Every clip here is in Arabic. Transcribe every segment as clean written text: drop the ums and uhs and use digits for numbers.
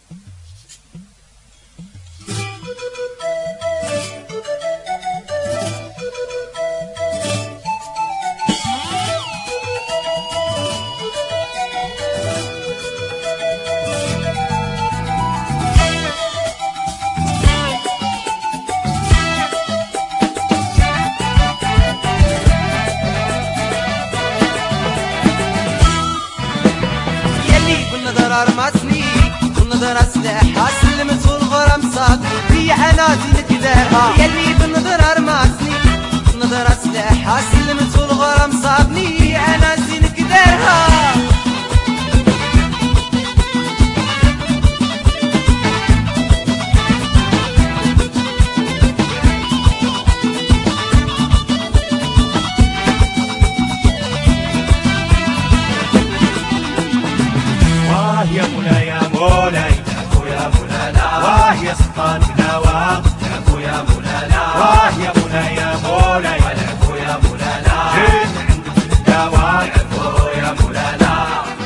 رمسني والنظرة سلاحها سلمت والغرام صاد في عنادي نكدارها يلي بالنظرة رمسني والنظرة سلاحها سلمت والغرام صابني في عنادي نكدارها يا مولاي يا مولاي تعفو يا مولانا واه يا سلطان بناوة تعفو يا مولانا واه يا مولاي يا مولاي تعفو يا مولانا جيت عندك الدواء تعفو يا مولانا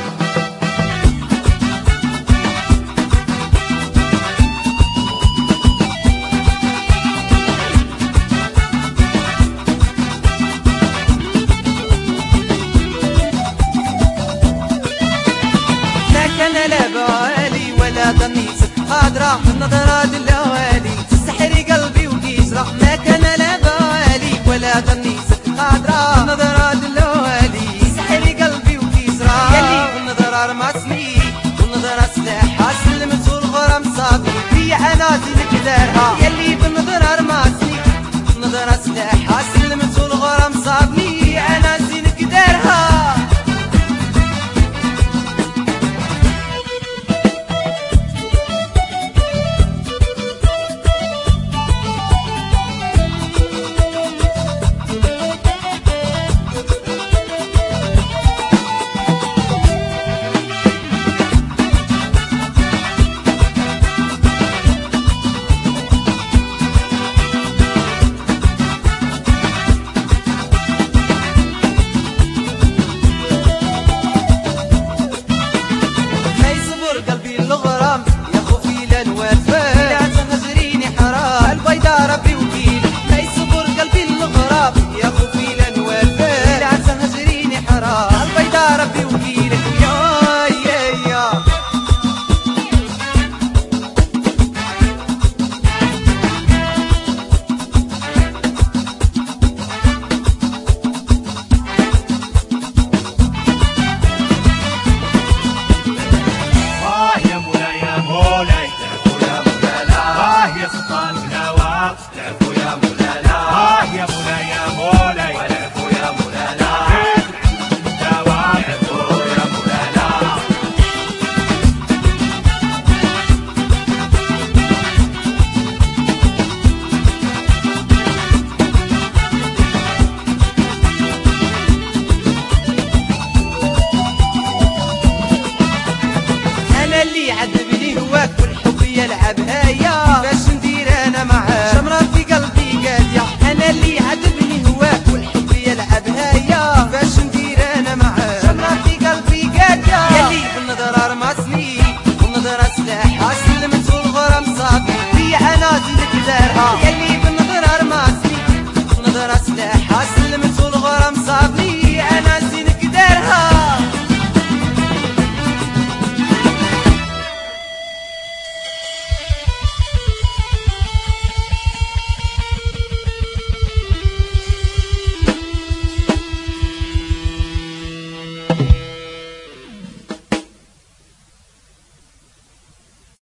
انا لا بالي ولا ضنيت قادرة النظرات الاوالي تسحري قلبي وكيسرة ما كان لا بالي ولا ضنيت قادرة النظرات الاوالي تسحري قلبي وكيسرة يلي بالنظرة رمسني والنظرة سلاحها سلمت والغرام صابني في عناتي نكدارها يلي بالنظرة رمسني والنظرة سلاحها سلمت والغرام صابني في عناتي نكدارها تعفو يا مولانا يا مولاي يا مولاي تعفو يا مولانا الدواء تعفو يا مولانا انا اللي عذبني هواك والحب يلعب هيا باش ندير انا معاك شمرة في قلبي قادية انا اللي عذبني هواك والحب يلعب هيا باش ندير انا معاك شمرة في قلبي قادية يلي بالنظرة رمسني